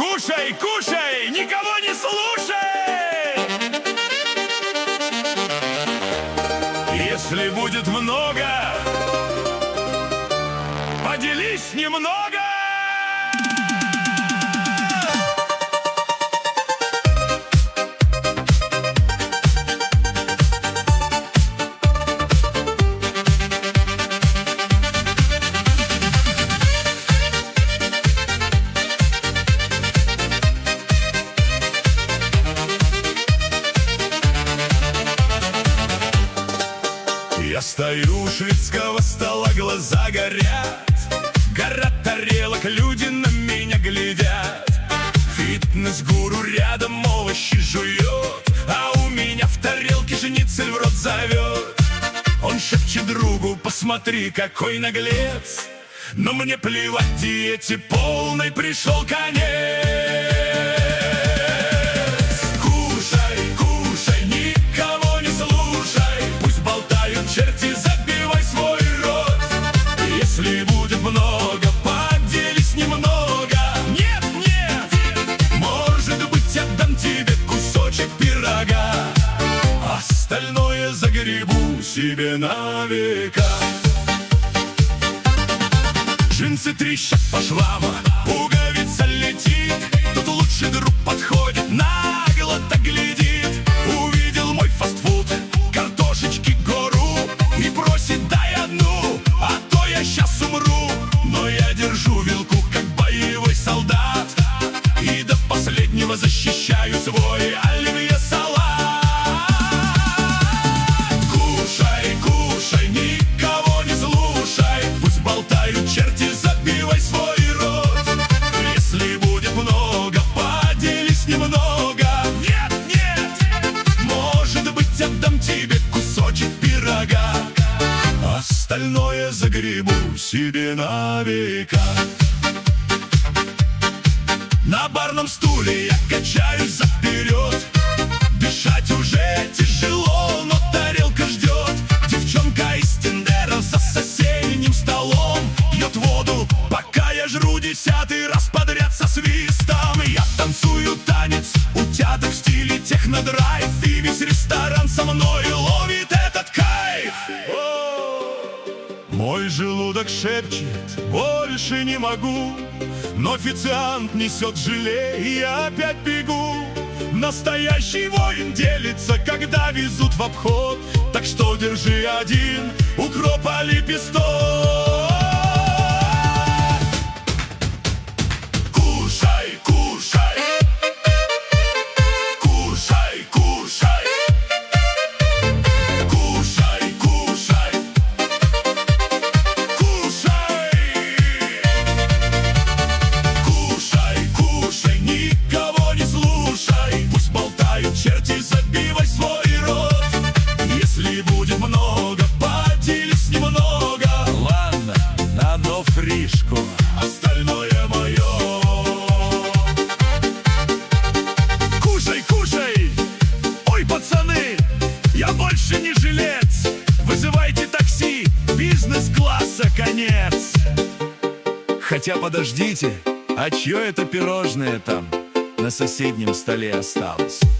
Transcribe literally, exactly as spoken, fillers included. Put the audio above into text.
Кушай, кушай, никого не слушай! Если будет много, поделись немного! Я стою у шведского стола, глаза горят, гора тарелок, люди на меня глядят. Фитнес-гуру рядом овощи жует, а у меня в тарелке шницель в рот зовет. Он шепчет другу: посмотри, какой наглец. Но мне плевать, диете полной пришел конец. Черти, забивай свой рот. Если будет много, поделись немного. Нет, нет, может быть, отдам тебе кусочек пирога. Остальное загребу себе на века. Джинсы трещат по швам, пуговица летит. Тут лучший друг подходит, нагло так глядит. Увидел мой фастфуд, картошечки гору, и просит: дай одну, а то я сейчас умру. Но я держу вилку, как боевой солдат, и до последнего защищаю свой оливье салат. Кушай, кушай, никого не слушай, пусть болтают черти, забивай свой рот. Если будет много, поделись немного. Нет, нет, может быть, отдам тебе кусочек пирога. Остальное загребу себе на века. На барном стуле я качаюсь взад-вперед. Дышать уже тяжело, но тарелка ждет. Девчонка из Тиндера за соседним столом пьет воду, пока я жру десятый раз подряд со свистом. Я танцую танец утяток в стиле технодрайв, и весь ресторан со мной ловит этот кайф. Мой желудок шепчет: больше не могу. Но официант несет желе, и я опять бегу. Настоящий воин делится, когда везут в обход. Так что держи один укропа лепесток. Кушай, кушай, кушай, кушай, кушай, кушай, кушай, кушай, никого не слушай, пусть болтают черти, забивай свой рот. Если будет много, поделись немного. Ладно, на одну фришку, остальное мое. Кушай, кушай, ой, пацаны, я больше не жилец. Вызывайте такси, бизнес-класса конец. Хотя подождите, а чье это пирожное там на соседнем столе осталось?